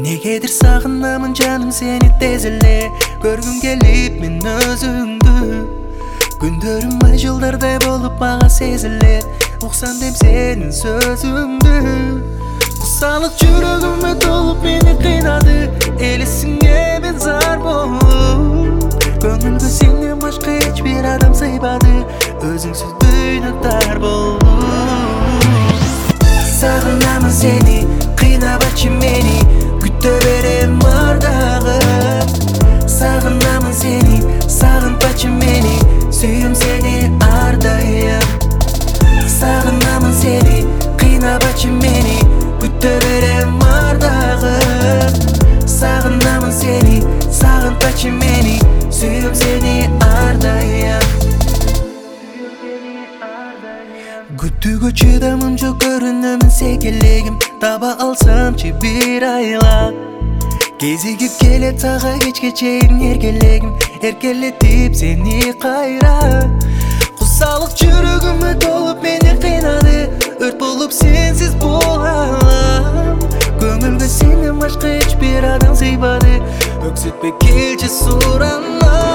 Негедир сагынамын жаным сени тез эле көргүм келип мен өзүңдү. Күндөрүм ай жылдардай болуп мага сезилет, уксам дейм сенин сөзүңдү. Кусалык жүрөгүмө толуп мени кыйнады, элесиңе мен зар болуп. Көңүлгө сенден башка эч бир адам сыйбады, өзүңсүз дүйнө тар болду. Сагынамын сени, кыйнабачы мени, күтө берем ар дагы. Сагынамын сени, сагынбачы мени, сүйөм сени ар дайым. Сагынамын сени, кыйнабачы мени, күтө берем ар дагы. Сагынамын сени, сагынбачы мени, сүйөм сени ар дайым. Күтүүгө чыдамым жок, көрүнөмүн секелегим, таба алсамчы бир айла. Кезигип келет сага кечке чейин эркелегим, эркелетип сени кайра. Кусалык жүрөгүмө толуп мени кыйнады, өрт болуп сенсиз бола алам. Көңүлгө сенден башка эч бир адам сыйбады, өксүтпө келчи сурана.